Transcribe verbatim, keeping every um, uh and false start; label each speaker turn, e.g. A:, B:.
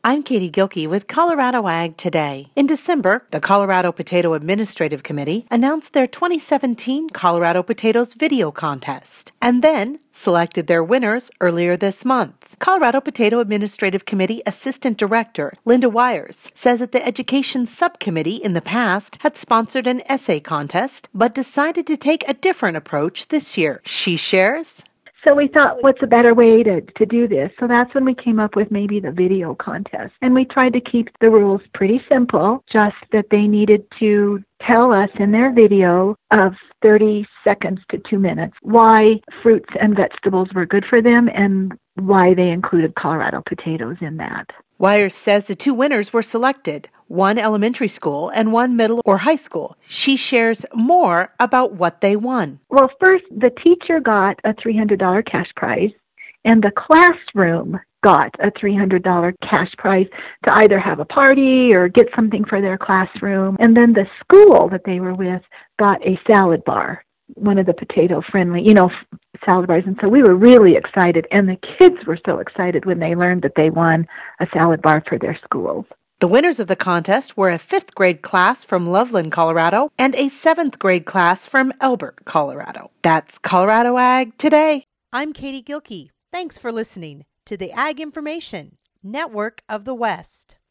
A: I'm Katie Gilkey with Colorado Ag Today. In December, the Colorado Potato Administrative Committee announced their twenty seventeen Colorado Potatoes Video Contest and then selected their winners earlier this month. Colorado Potato Administrative Committee Assistant Director Linda Wires says that the Education Subcommittee in the past had sponsored an essay contest but decided to take a different approach this year. She shares,
B: So we thought, what's a better way to, to do this? So that's when we came up with maybe the video contest. And we tried to keep the rules pretty simple, just that they needed to tell us in their video of thirty seconds to two minutes why fruits and vegetables were good for them and why they included Colorado potatoes in that.
A: Wires says the two winners were selected, one elementary school and one middle or high school. She shares more about what they won.
B: Well, first, the teacher got a three hundred dollars cash prize, and the classroom got a three hundred dollars cash prize to either have a party or get something for their classroom. And then the school that they were with got a salad bar, one of the potato-friendly, you know, salad bars. And so we were really excited, and the kids were so excited when they learned that they won a salad bar for their schools.
A: The winners of the contest were a fifth grade class from Loveland, Colorado, and a seventh grade class from Elbert, Colorado. That's Colorado Ag Today. I'm Katie Gilkey. Thanks for listening to the Ag Information Network of the West.